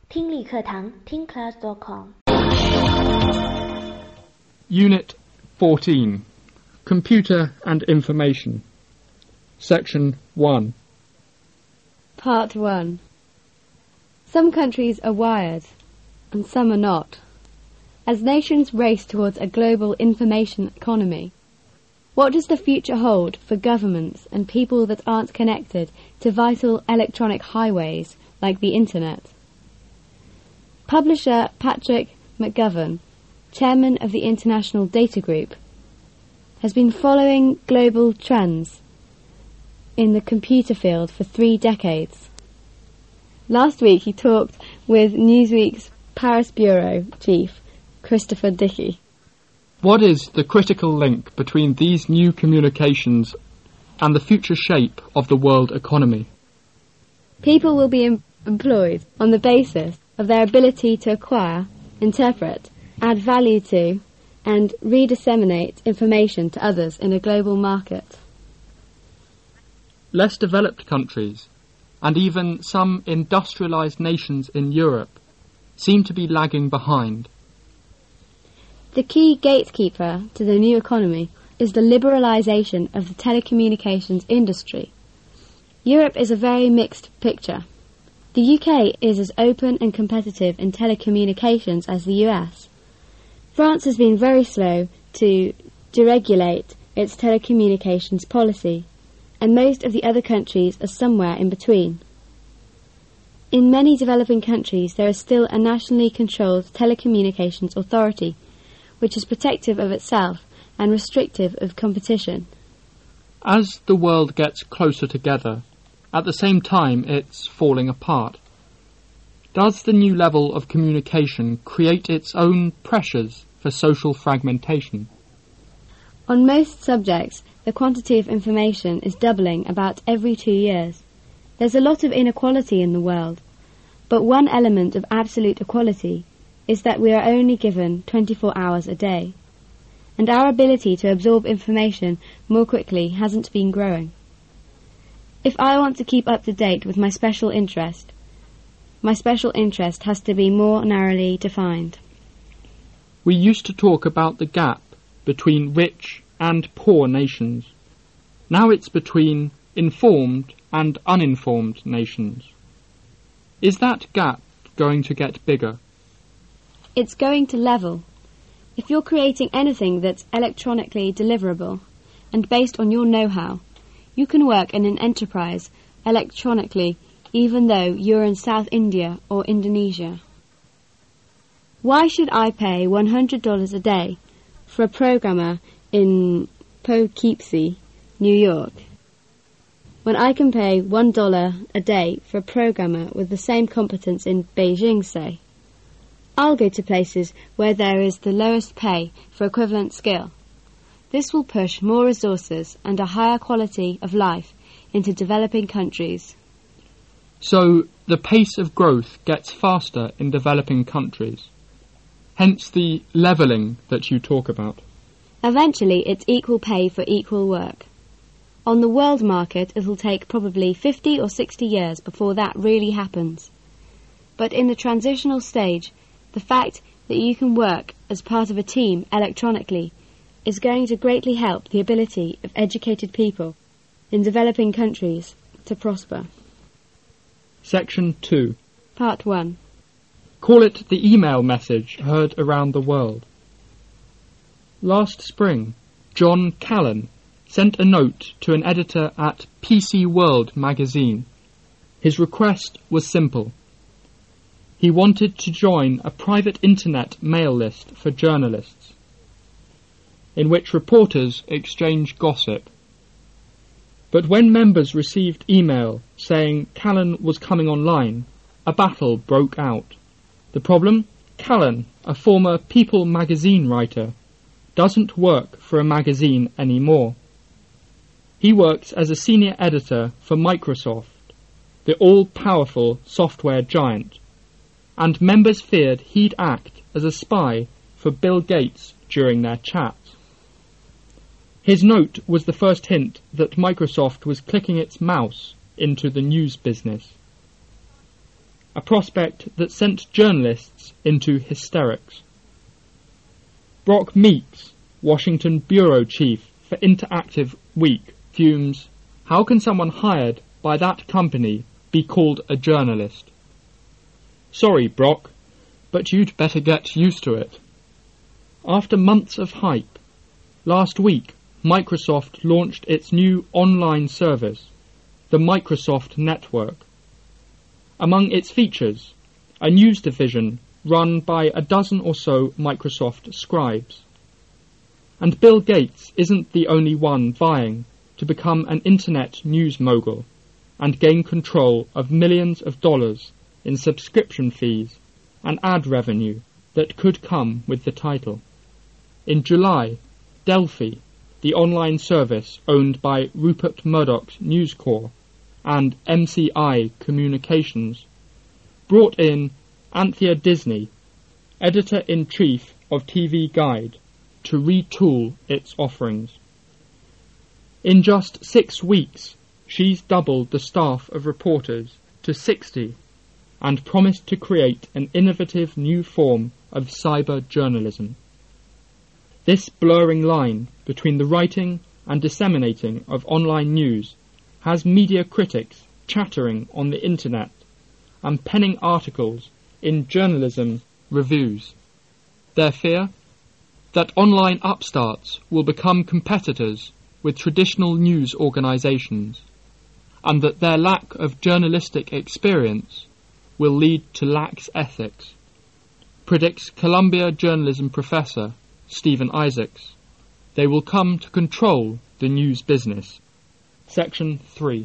听力课堂 ThinkClass.com Unit 14 Computer and Information Section 1 Part 1. Some countries are wired and some are not. As nations race towards a global information economy, what does the future hold for governments and people that aren't connected to vital electronic highways like the Internet? Publisher Patrick McGovern, chairman of the International Data Group, has been following global trends in the computer field for 3 decades. Last week he talked with Newsweek's Paris bureau chief, Christopher Dickey. What is the critical link between these new communications and the future shape of the world economy? People will be employed on the basis of their ability to acquire, interpret, add value to, and redisseminate information to others in a global market. Less developed countries, and even some industrialized nations in Europe, seem to be lagging behind. The key gatekeeper to the new economy is the liberalisation of the telecommunications industry. Europe is a very mixed picture. The UK is as open and competitive in telecommunications as the US. France has been very slow to deregulate its telecommunications policy, and most of the other countries are somewhere in between. In many developing countries there is still a nationally controlled telecommunications authority, which is protective of itself and restrictive of competition. As the world gets closer together, at the same time it's falling apart. Does the new level of communication create its own pressures for social fragmentation? On most subjects, the quantity of information is doubling about every 2 years. There's a lot of inequality in the world, but one element of absolute equality is that we are only given 24 hours a day, and our ability to absorb information more quickly hasn't been growing. If I want to keep up to date with my special interest has to be more narrowly defined. We used to talk about the gap between rich and poor nations. Now it's between informed and uninformed nations. Is that gap going to get bigger? It's going to level. If you're creating anything that's electronically deliverable and based on your know-how, you can work in an enterprise electronically even though you're in South India or Indonesia. Why should I pay $100 a day for a programmer in Poughkeepsie, New York, when I can pay $1 a day for a programmer with the same competence in Beijing, say? I'll go to places where there is the lowest pay for equivalent skill. This will push more resources and a higher quality of life into developing countries. So the pace of growth gets faster in developing countries. Hence the levelling that you talk about. Eventually it's equal pay for equal work. On the world market it'll take probably 50 or 60 years before that really happens. But in the transitional stage, the fact that you can work as part of a team electronically is going to greatly help the ability of educated people in developing countries to prosper. Section 2. Part 1. Call it the email message heard around the world. Last spring, John Callan sent a note to an editor at PC World magazine. His request was simple. He wanted to join a private internet mail list for journalists, in which reporters exchange gossip. But when members received email saying Callan was coming online, a battle broke out. The problem? Callan, a former People magazine writer, doesn't work for a magazine anymore. He works as a senior editor for Microsoft, the all-powerful software giant, and members feared he'd act as a spy for Bill Gates during their chats. His note was the first hint that Microsoft was clicking its mouse into the news business. a prospect that sent journalists into hysterics. Brock Meeks, Washington bureau chief for Interactive Week, fumes, "How can someone hired by that company be called a journalist?" Sorry, Brock, but you'd better get used to it. After months of hype, last week Microsoft launched its new online service, the Microsoft Network. Among its features, a news division run by a dozen or so Microsoft scribes. And Bill Gates isn't the only one vying to become an internet news mogul and gain control of millions of dollars in subscription fees and ad revenue that could come with the title. In July, Delphi, the online service owned by Rupert Murdoch's News Corp and MCI Communications, brought in Anthea Disney, editor-in-chief of TV Guide, to retool its offerings. In just 6 weeks, she's doubled the staff of reporters to 60 and promised to create an innovative new form of cyber journalism. This blurring line between the writing and disseminating of online news has media critics chattering on the internet and penning articles in journalism reviews. Their fear? That online upstarts will become competitors with traditional news organisations, and that their lack of journalistic experience will lead to lax ethics, predicts Columbia journalism professor Stephen Isaacs. They will come to control the news business. Section 3.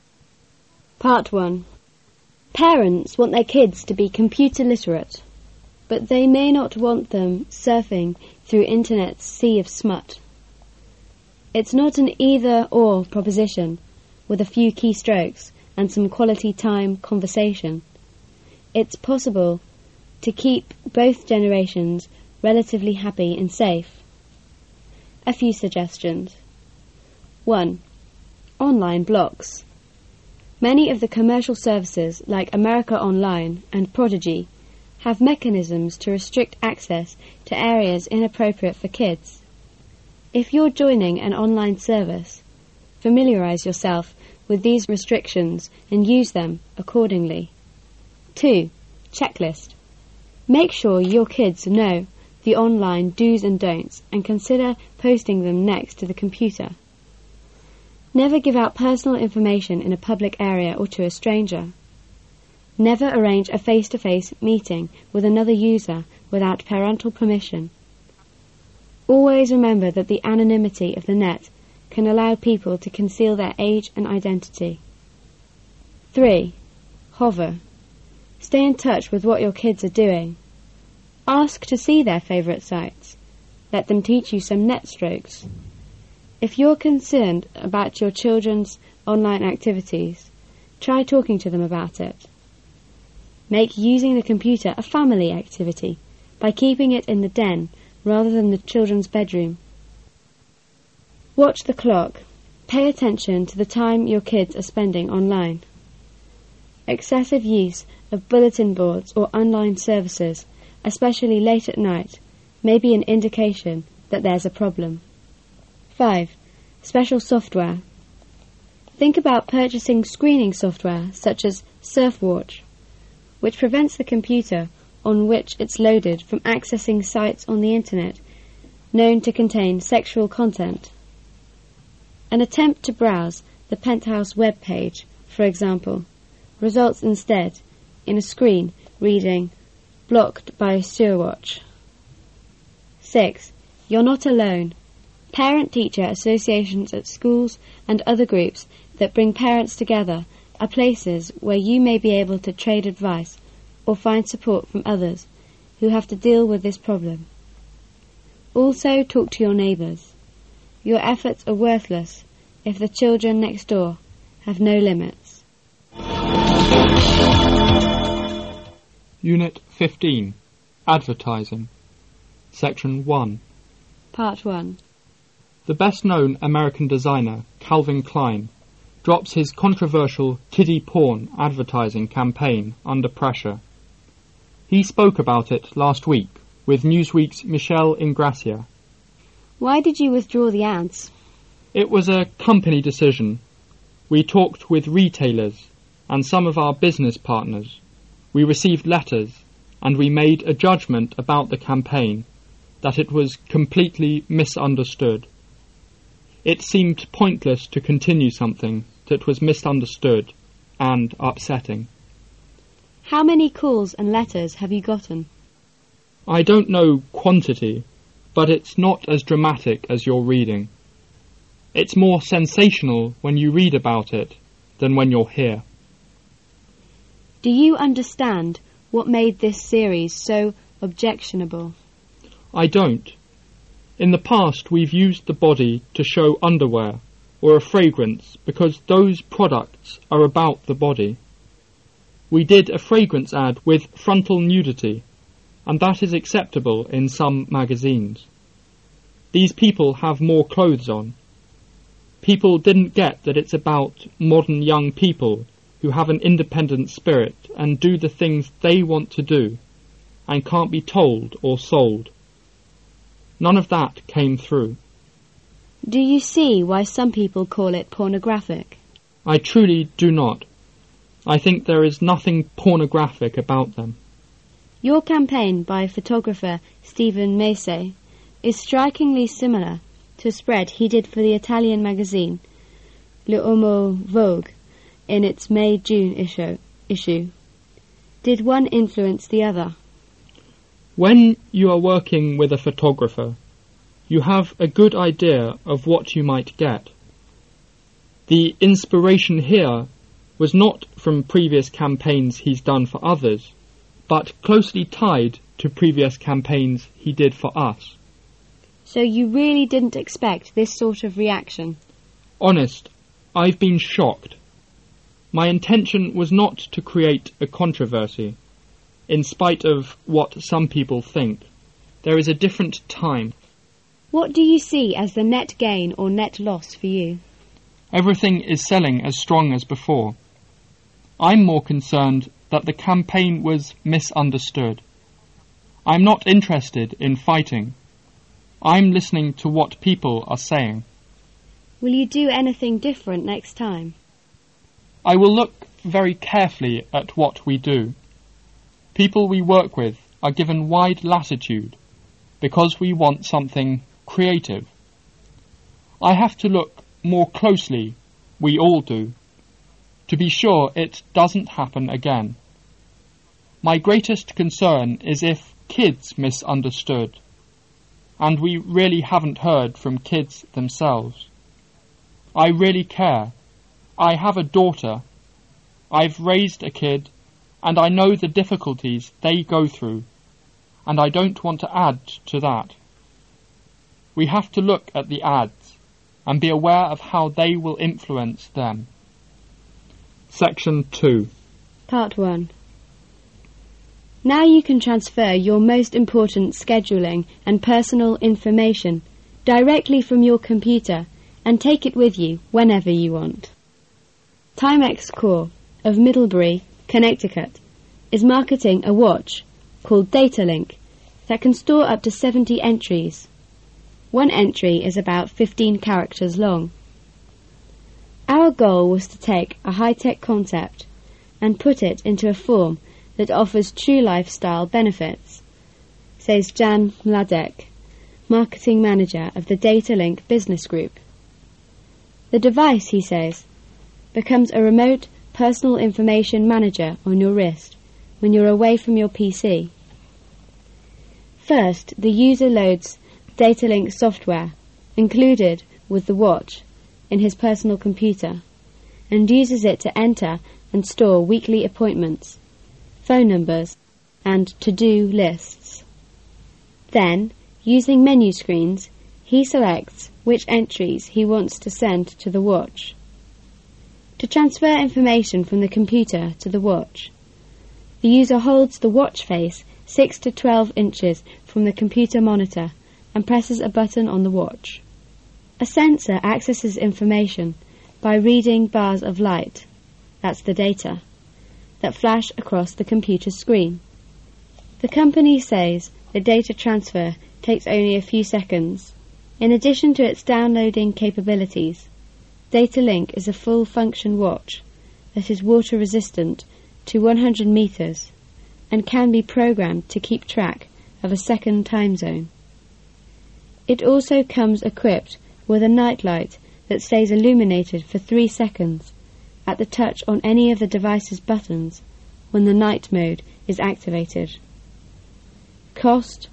Part 1. Parents want their kids to be computer literate, but they may not want them surfing through internet's sea of smut. It's not an either-or proposition with a few keystrokes and some quality time conversation. It's possible to keep both generations relatively happy and safe. A few suggestions. 1. Online blocks. Many of the commercial services like America Online and Prodigy have mechanisms to restrict access to areas inappropriate for kids. If you're joining an online service, familiarise yourself with these restrictions and use them accordingly. 2. Checklist. Make sure your kids know the online do's and don'ts and consider posting them next to the computer. Never give out personal information in a public area or to a stranger. Never arrange a face-to-face meeting with another user without parental permission. Always remember that the anonymity of the net can allow people to conceal their age and identity. 3. Hover. Stay in touch with what your kids are doing. Ask to see their favourite sites. Let them teach you some net strokes. If you're concerned about your children's online activities, try talking to them about it. Make using the computer a family activity by keeping it in the den rather than the children's bedroom. Watch the clock. Pay attention to the time your kids are spending online. Excessive use of bulletin boards or online services, especially late at night, may be an indication that there's a problem. 5. Special software. Think about purchasing screening software such as Surfwatch, which prevents the computer on which it's loaded from accessing sites on the internet known to contain sexual content. An attempt to browse the Penthouse web page, for example, results instead in a screen reading "Blocked by Surfwatch." 6. You're not alone. Parent-teacher associations at schools and other groups that bring parents together are places where you may be able to trade advice or find support from others who have to deal with this problem. Also talk to your neighbours. Your efforts are worthless if the children next door have no limits. Unit 15. Advertising. Section 1. Part 1. The best-known American designer, Calvin Klein, drops his controversial kiddie porn advertising campaign under pressure. He spoke about it last week with Newsweek's Michelle Ingracia. Why did you withdraw the ads? It was a company decision. We talked with retailers and some of our business partners. We received letters and we made a judgment about the campaign that it was completely misunderstood. It seemed pointless to continue something that was misunderstood and upsetting. How many calls and letters have you gotten? I don't know quantity, but it's not as dramatic as you're reading. It's more sensational when you read about it than when you're here. Do you understand what made this series so objectionable? I don't. In the past, we've used the body to show underwear or a fragrance because those products are about the body. We did a fragrance ad with frontal nudity, and that is acceptable in some magazines. These people have more clothes on. People didn't get that it's about modern young people who have an independent spirit and do the things they want to do and can't be told or sold. None of that came through. Do you see why some people call it pornographic? I truly do not. I think there is nothing pornographic about them. Your campaign by photographer Stephen Macy is strikingly similar to a spread he did for the Italian magazine L'Uomo Vogue in its May-June issue. Did one influence the other? When you are working with a photographer, you have a good idea of what you might get. The inspiration here was not from previous campaigns he's done for others, but closely tied to previous campaigns he did for us. So you really didn't expect this sort of reaction? Honest, I've been shocked. My intention was not to create a controversy. In spite of what some people think, there is a different time. What do you see as the net gain or net loss for you? Everything is selling as strong as before. I'm more concerned that the campaign was misunderstood. I'm not interested in fighting. I'm listening to what people are saying. Will you do anything different next time? I will look very carefully at what we do. People we work with are given wide latitude because we want something creative. I have to look more closely, we all do, to be sure it doesn't happen again. My greatest concern is if kids misunderstood, and we really haven't heard from kids themselves. I really care. I have a daughter. I've raised a kid, and I know the difficulties they go through, and I don't want to add to that. We have to look at the ads and be aware of how they will influence them. Section 2. Part 1. Now you can transfer your most important scheduling and personal information directly from your computer and take it with you whenever you want. Timex Corp of Middlebury, Connecticut, is marketing a watch called DataLink that can store up to 70 entries. One entry is about 15 characters long. Our goal was to take a high-tech concept and put it into a form that offers true lifestyle benefits, says Jan Mladek, marketing manager of the DataLink business group. The device, he says, becomes a remote personal information manager on your wrist when you're away from your PC. First, the user loads DataLink software, included with the watch, in his personal computer, and uses it to enter and store weekly appointments, phone numbers, and to-do lists. Then, using menu screens, he selects which entries he wants to send to the watch. To transfer information from the computer to the watch, the user holds the watch face 6 to 12 inches from the computer monitor and presses a button on the watch. A sensor accesses information by reading bars of light, that's the data, that flash across the computer screen. The company says the data transfer takes only a few seconds. In addition to its downloading capabilities, DataLink is a full-function watch that is water-resistant to 100 meters and can be programmed to keep track of a second time zone. It also comes equipped with a nightlight that stays illuminated for 3 seconds at the touch on any of the device's buttons when the night mode is activated. Cost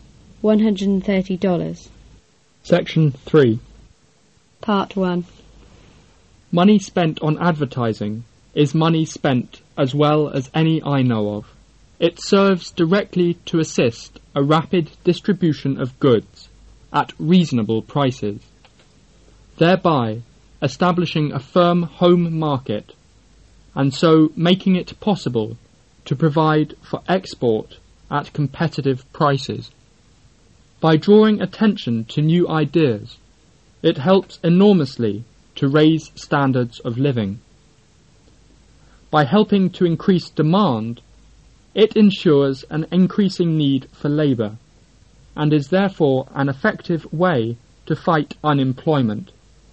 $130. Section 3. Part 1. Money spent on advertising is money spent as well as any I know of. It serves directly to assist a rapid distribution of goods at reasonable prices, thereby establishing a firm home market and so making it possible to provide for export at competitive prices. By drawing attention to new ideas, it helps enormously to raise standards of living. By helping to increase demand, it ensures an increasing need for labour and is therefore an effective way to fight unemployment.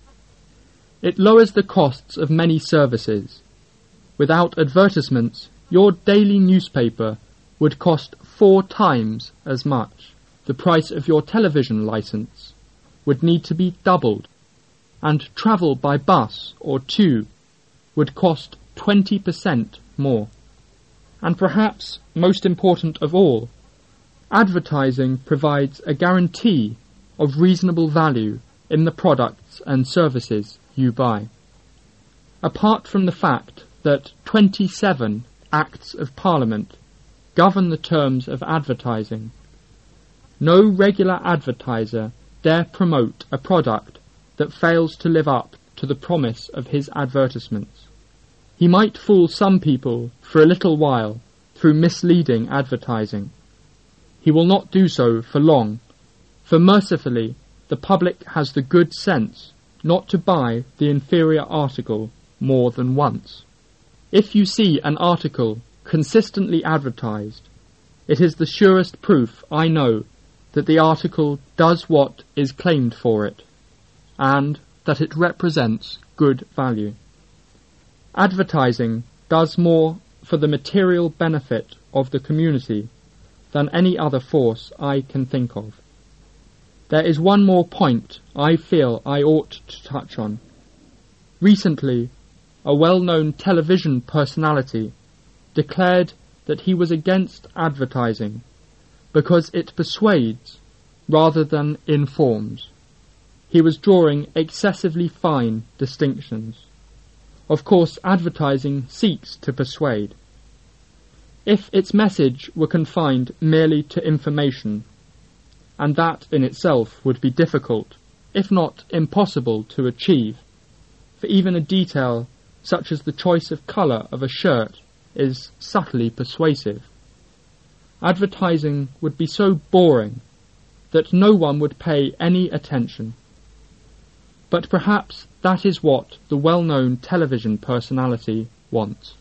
It lowers the costs of many services. Without advertisements, your daily newspaper would cost 4 times as much. The price of your television licence would need to be doubled, and travel by bus or tube would cost 20% more. And perhaps most important of all, advertising provides a guarantee of reasonable value in the products and services you buy. Apart from the fact that 27 Acts of Parliament govern the terms of advertising, no regular advertiser dare promote a product that fails to live up to the promise of his advertisements. He might fool some people for a little while through misleading advertising. He will not do so for long, for mercifully the public has the good sense not to buy the inferior article more than once. If you see an article consistently advertised, it is the surest proof I know that the article does what is claimed for it, and that it represents good value. Advertising does more for the material benefit of the community than any other force I can think of. There is one more point I feel I ought to touch on. Recently, a well-known television personality declared that he was against advertising because it persuades rather than informs. He was drawing excessively fine distinctions. Of course, advertising seeks to persuade. If its message were confined merely to information, and that in itself would be difficult, if not impossible to achieve, for even a detail such as the choice of colour of a shirt is subtly persuasive, advertising would be so boring that no one would pay any attention. But perhaps that is what the well-known television personality wants.